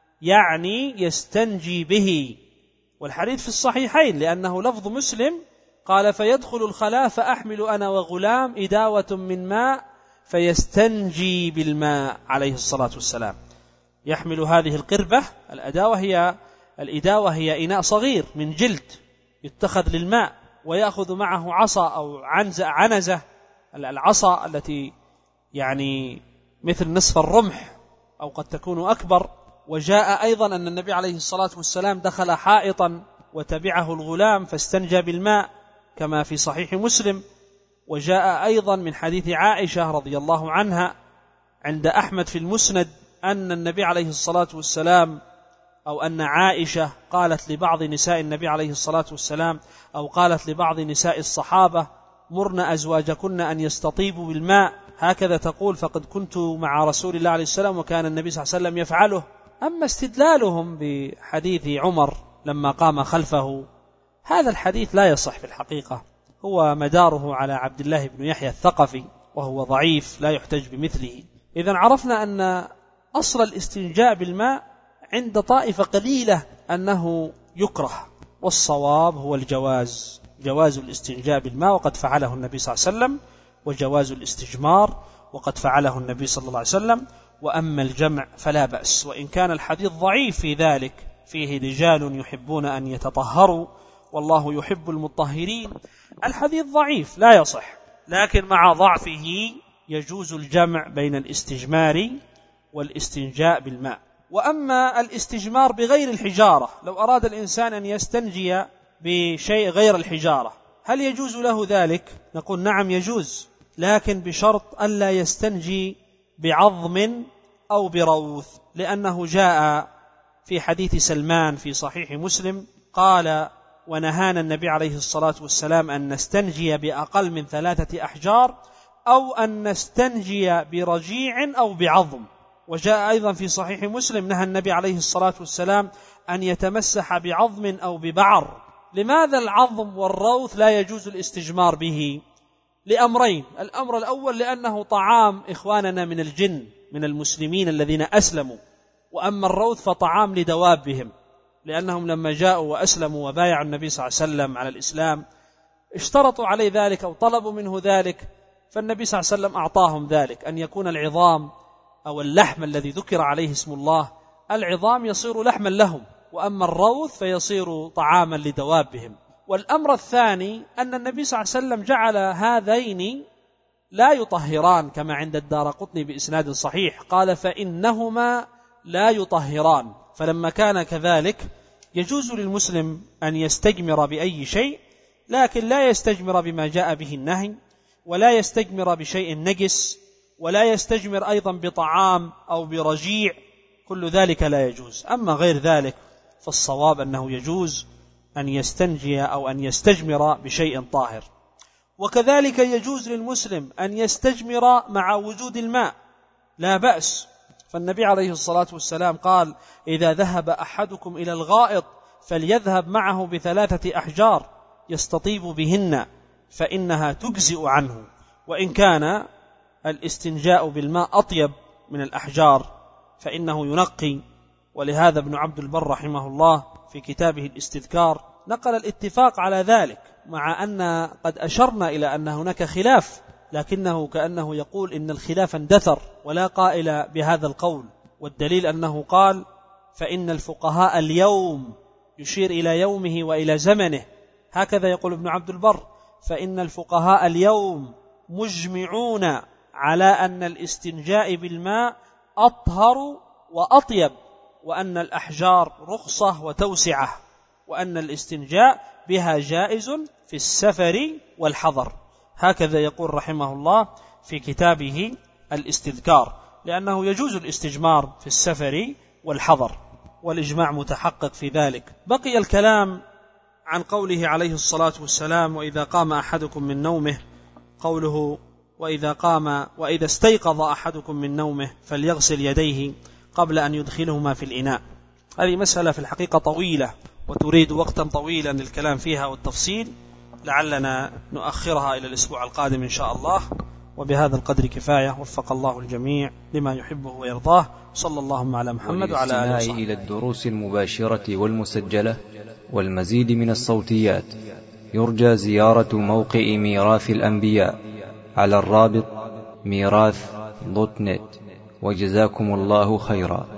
يعني يستنجي به. والحديث في الصحيحين لأنه لفظ مسلم، قال: فيدخل الخلاء فأحمل أنا وغلام إداوة من ماء فيستنجي بالماء عليه الصلاة والسلام. يحمل هذه القربة، الإداوة هي إناء صغير من جلد يتخذ للماء، ويأخذ معه عصا أو عنزة، العصا التي يعني مثل نصف الرمح أو قد تكون أكبر. وجاء أيضا أن النبي عليه الصلاة والسلام دخل حائطا وتبعه الغلام فاستنجى بالماء كما في صحيح مسلم. وجاء أيضا من حديث عائشة رضي الله عنها عند أحمد في المسند أن النبي عليه الصلاة والسلام أو أن عائشة قالت لبعض نساء النبي عليه الصلاة والسلام أو قالت لبعض نساء الصحابة: مرن أزواجكن أن يستطيبوا بالماء، هكذا تقول، فقد كنت مع رسول الله عليه السلام وكان النبي صلى الله عليه وسلم يفعله. أما استدلالهم بحديث عمر لما قام خلفه، هذا الحديث لا يصح في الحقيقة، هو مداره على عبد الله بن يحيى الثقفي وهو ضعيف لا يحتج بمثله. إذن عرفنا أن أصل الاستنجاء بالماء عند طائفة قليلة أنه يكره، والصواب هو جواز الاستنجاء بالماء وقد فعله النبي صلى الله عليه وسلم، وجواز الاستجمار وقد فعله النبي صلى الله عليه وسلم. وأما الجمع فلا بأس، وإن كان الحديث ضعيف في ذلك، فيه رجال يحبون أن يتطهروا والله يحب المطهرين، الحديث ضعيف لا يصح، لكن مع ضعفه يجوز الجمع بين الاستجمار والاستنجاء بالماء. وأما الاستجمار بغير الحجارة، لو أراد الإنسان أن يستنجي بشيء غير الحجارة هل يجوز له ذلك؟ نقول نعم يجوز، لكن بشرط ألا يستنجي بعظم أو بروث، لأنه جاء في حديث سلمان في صحيح مسلم قال: ونهانا النبي عليه الصلاة والسلام أن نستنجي بأقل من 3 أحجار أو أن نستنجي برجيع أو بعظم. وجاء أيضا في صحيح مسلم نهى النبي عليه الصلاة والسلام أن يتمسح بعظم أو ببعر. لماذا العظم والروث لا يجوز الاستجمار به؟ لأمرين: الأمر الأول لأنه طعام إخواننا من الجن من المسلمين الذين أسلموا، وأما الروث فطعام لدوابهم، لأنهم لما جاءوا وأسلموا وبايعوا النبي صلى الله عليه وسلم على الإسلام اشترطوا عليه ذلك أو طلبوا منه ذلك، فالنبي صلى الله عليه وسلم أعطاهم ذلك، أن يكون العظام أو اللحم الذي ذكر عليه اسم الله، العظام يصير لحما لهم، وأما الروث فيصير طعاما لدوابهم. والأمر الثاني أن النبي صلى الله عليه وسلم جعل هذين لا يطهران كما عند الدارقطني بإسناد صحيح، قال فإنهما لا يطهران. فلما كان كذلك يجوز للمسلم أن يستجمر بأي شيء، لكن لا يستجمر بما جاء به النهي، ولا يستجمر بشيء نجس، ولا يستجمر أيضا بطعام أو برجيع، كل ذلك لا يجوز. أما غير ذلك فالصواب أنه يجوز أن يستنجي أو أن يستجمر بشيء طاهر. وكذلك يجوز للمسلم أن يستجمر مع وجود الماء، لا بأس، فالنبي عليه الصلاة والسلام قال: إذا ذهب أحدكم إلى الغائط فليذهب معه ب3 أحجار يستطيب بهن فإنها تجزئ عنه. وإن كان الاستنجاء بالماء أطيب من الأحجار فإنه ينقي. ولهذا ابن عبد البر رحمه الله في كتابه الاستذكار نقل الاتفاق على ذلك، مع أن قد أشرنا إلى أن هناك خلاف، لكنه كأنه يقول إن الخلاف اندثر ولا قائل بهذا القول. والدليل أنه قال: فإن الفقهاء اليوم، يشير إلى يومه وإلى زمنه، هكذا يقول ابن عبد البر: فإن الفقهاء اليوم مجمعون على أن الاستنجاء بالماء أطهر وأطيب، وأن الأحجار رخصة وتوسعة، وأن الاستنجاء بها جائز في السفر والحضر. هكذا يقول رحمه الله في كتابه الاستذكار، لأنه يجوز الاستجمار في السفر والحضر، والإجماع متحقق في ذلك. بقي الكلام عن قوله عليه الصلاة والسلام: وإذا قام أحدكم من نومه، قوله: وإذا استيقظ أحدكم من نومه فليغسل يديه قبل أن يدخلهما في الإناء. هذه مسألة في الحقيقة طويلة وتريد وقتا طويلا للكلام فيها والتفصيل، لعلنا نؤخرها إلى الأسبوع القادم إن شاء الله. وبهذا القدر كفاية، وفق الله الجميع لما يحبه ويرضاه. صلى الله على محمد وعلى آله وصحبه. إلى الدروس المباشرة والمسجلة والمزيد من الصوتيات يرجى زيارة موقع ميراث الأنبياء على الرابط ميراث.net. وجزاكم الله خيرا.